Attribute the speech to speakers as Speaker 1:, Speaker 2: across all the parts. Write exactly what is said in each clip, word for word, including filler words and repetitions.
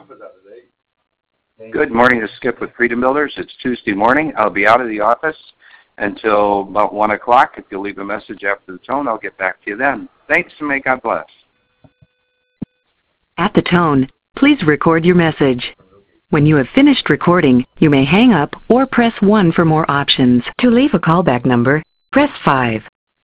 Speaker 1: Good morning, this is Skip with Freedom Builders. It's Tuesday morning. I'll be out of the office until about one o'clock. If you'll leave a message after the tone, I'll get back to you then. Thanks, and may God bless.
Speaker 2: At the tone, please record your message. When you have finished recording, you may hang up or press one for more options. To leave a callback number, press five.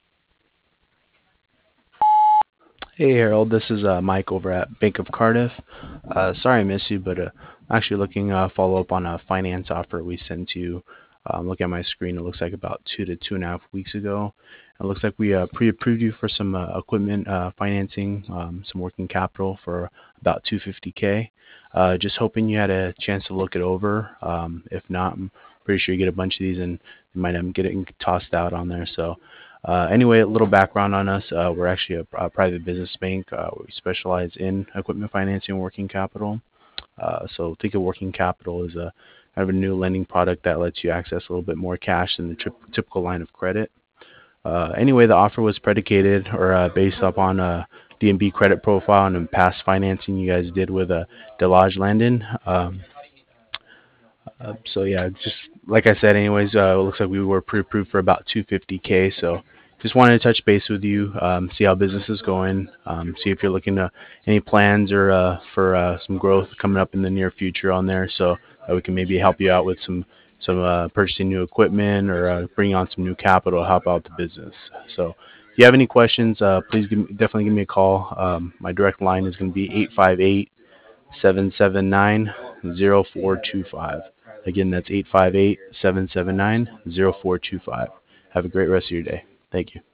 Speaker 3: Hey Harold, this is uh, Mike over at Bank of Cardiff. Uh, sorry I missed you, but uh, I'm actually looking to uh, follow up on a finance offer we sent to you. Um, look at my screen, it looks like about two to two and a half weeks ago. It looks like we uh, pre-approved you for some uh, equipment uh, financing, um, some working capital for about two hundred fifty K. Uh, just hoping you had a chance to look it over. Um, if not, I'm pretty sure you get a bunch of these and you might end up getting tossed out on there. So uh, anyway, a little background on us. Uh, we're actually a, a private business bank. Uh, we specialize in equipment financing and working capital. Uh, so think of working capital as a kind of a new lending product that lets you access a little bit more cash than the tri- typical line of credit. Uh, anyway, the offer was predicated or uh, based upon a D and B credit profile and past financing you guys did with uh, Delage Landon. Um, uh, so yeah, just like I said, anyways, uh, it looks like we were pre-approved for about two hundred fifty K. So just wanted to touch base with you, um, see how business is going, um, see if you're looking to any plans or uh, for uh, some growth coming up in the near future on there, so that we can maybe help you out with some some uh, purchasing new equipment or uh, bringing on some new capital to help out the business. So if you have any questions, uh, please give me, definitely give me a call. Um, my direct line is going to be eight five eight, seven seven nine, zero four two five. Again, that's eight five eight, seven seven nine, zero four two five. Have a great rest of your day. Thank you.